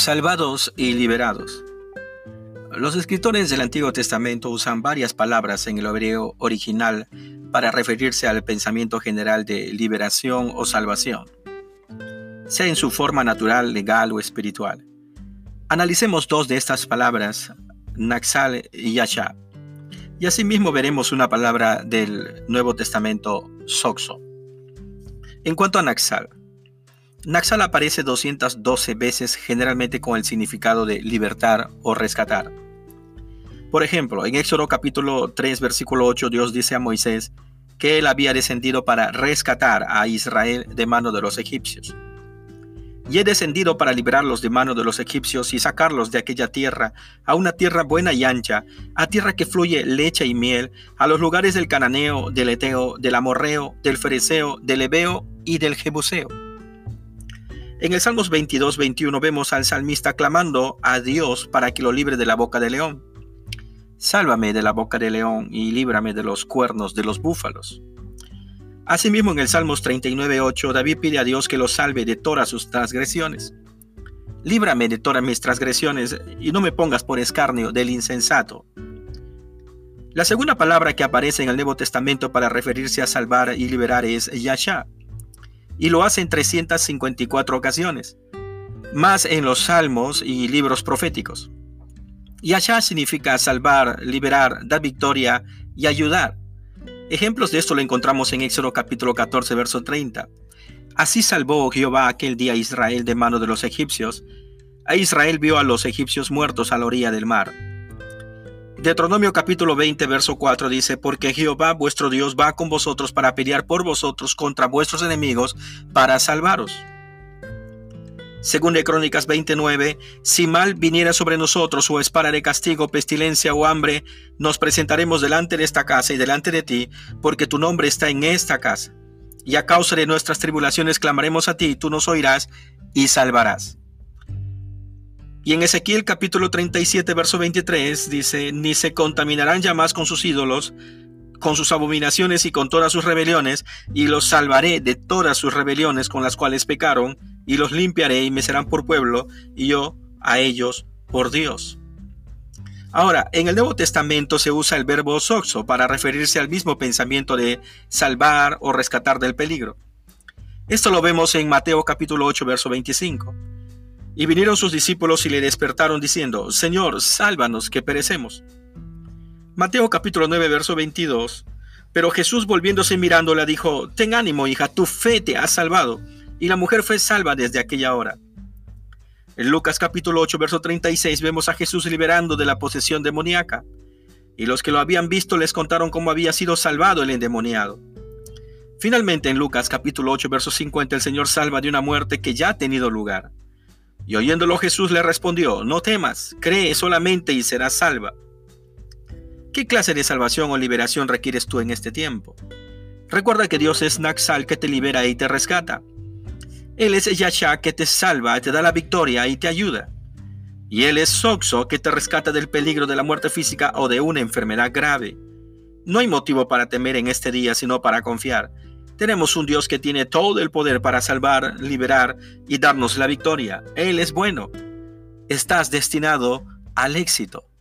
Salvados y liberados. Los escritores del Antiguo Testamento usan varias palabras en el hebreo original para referirse al pensamiento general de liberación o salvación, sea en su forma natural, legal o espiritual. Analicemos dos de estas palabras, Naxal y Yasha, y asimismo veremos una palabra del Nuevo Testamento, soxo. En cuanto a Naxal, Naxal aparece 212 veces, generalmente con el significado de libertar o rescatar. Por ejemplo, en Éxodo capítulo 3, versículo 8, Dios dice a Moisés que él había descendido para rescatar a Israel de mano de los egipcios. Y he descendido para liberarlos de mano de los egipcios y sacarlos de aquella tierra a una tierra buena y ancha, a tierra que fluye leche y miel, a los lugares del cananeo, del eteo, del amorreo, del fereceo, del heveo y del jebuseo. En el Salmos 22, 21 vemos al salmista clamando a Dios para que lo libre de la boca del león. Sálvame de la boca del león y líbrame de los cuernos de los búfalos. Asimismo, en el Salmos 39, 8, David pide a Dios que lo salve de todas sus transgresiones. Líbrame de todas mis transgresiones y no me pongas por escarnio del insensato. La segunda palabra que aparece en el Nuevo Testamento para referirse a salvar y liberar es Yasha, y lo hace en 354 ocasiones, más en los salmos y libros proféticos. Yasha significa salvar, liberar, dar victoria y ayudar. Ejemplos de esto lo encontramos en Éxodo capítulo 14, verso 30. Así salvó Jehová aquel día a Israel de mano de los egipcios. A Israel vio a los egipcios muertos a la orilla del mar. Deuteronomio capítulo 20, verso 4 dice: porque Jehová vuestro Dios va con vosotros para pelear por vosotros contra vuestros enemigos para salvaros. Según de Crónicas 29, si mal viniera sobre nosotros o espada de castigo, pestilencia o hambre, nos presentaremos delante de esta casa y delante de ti, porque tu nombre está en esta casa. Y a causa de nuestras tribulaciones clamaremos a ti, y tú nos oirás y salvarás. Y en Ezequiel capítulo 37, verso 23 dice: ni se contaminarán ya más con sus ídolos, con sus abominaciones y con todas sus rebeliones, y los salvaré de todas sus rebeliones con las cuales pecaron, y los limpiaré y me serán por pueblo, y yo a ellos por Dios. Ahora, en el Nuevo Testamento se usa el verbo soxo para referirse al mismo pensamiento de salvar o rescatar del peligro. Esto lo vemos en Mateo capítulo 8, verso 25. Y vinieron sus discípulos y le despertaron diciendo: Señor, sálvanos, que perecemos. Mateo capítulo 9, verso 22. Pero Jesús, volviéndose y mirándola, dijo: ten ánimo, hija, tu fe te ha salvado. Y la mujer fue salva desde aquella hora. En Lucas capítulo 8, verso 36 vemos a Jesús liberando de la posesión demoníaca. Y los que lo habían visto les contaron cómo había sido salvado el endemoniado. Finalmente, en Lucas capítulo 8, verso 50, el Señor salva de una muerte que ya ha tenido lugar. Y oyéndolo Jesús le respondió: no temas, cree solamente y serás salva. ¿Qué clase de salvación o liberación requieres tú en este tiempo? Recuerda que Dios es Naxal, que te libera y te rescata. Él es Yasha, que te salva, te da la victoria y te ayuda. Y Él es Soxo, que te rescata del peligro de la muerte física o de una enfermedad grave. No hay motivo para temer en este día, sino para confiar. Tenemos un Dios que tiene todo el poder para salvar, liberar y darnos la victoria. Él es bueno. Estás destinado al éxito.